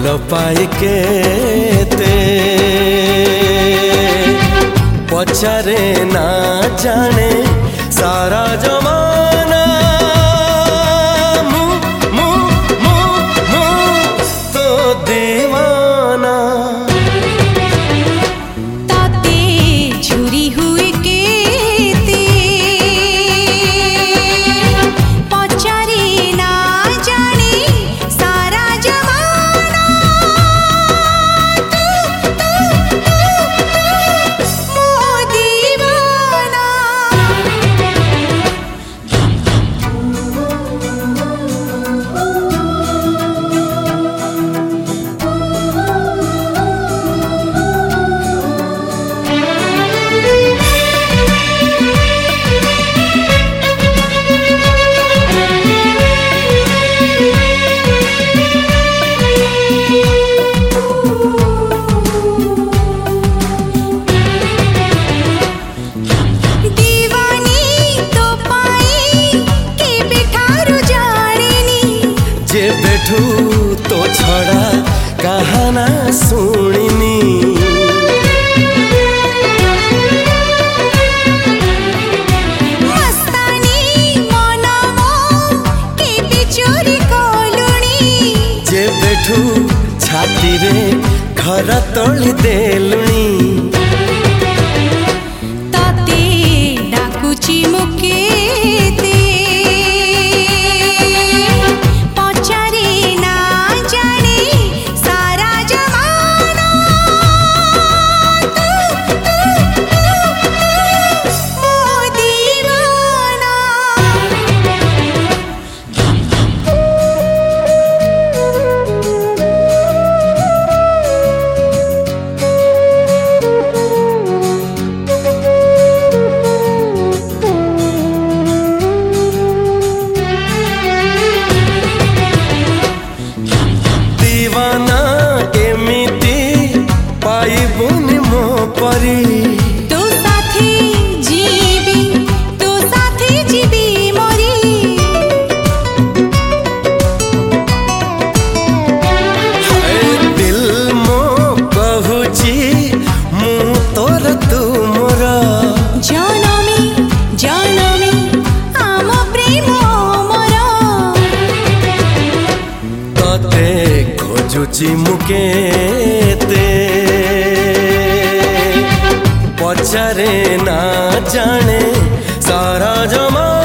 पाए केते पचारे ना जाने सारा जमाना तो दीवाना ताते झुरी हुए केते पचारे ना जाने सारा जमाना मो दीवाना। जे बैठू तो छड़ा कहाना सुनिनी मस्तानी मनमो के चोरी कलुनी जे बैठू छाती रे घर तोली देलुनी ताते डाकुची मुकेते पचारे ना जाने सारा जमाना मो दीवाना। दीवाना एमिति पाइबुनि मो परी तो साथी जीवी मोरी दिल मो कहूची मु तोर तू मोर जनमी आम प्रेम मोर तते खोजुची मुकेते पचारे ना जाने सारा जमा